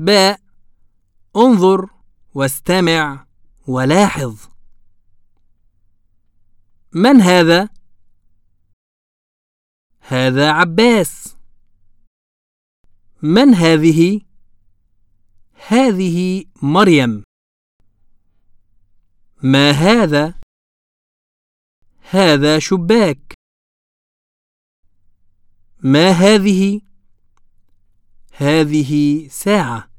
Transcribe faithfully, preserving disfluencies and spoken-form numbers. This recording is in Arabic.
باء. انظر واستمع ولاحظ. من هذا؟ هذا عباس. من هذه؟ هذه مريم. ما هذا؟ هذا شباك. ما هذه؟ هذه ساعة.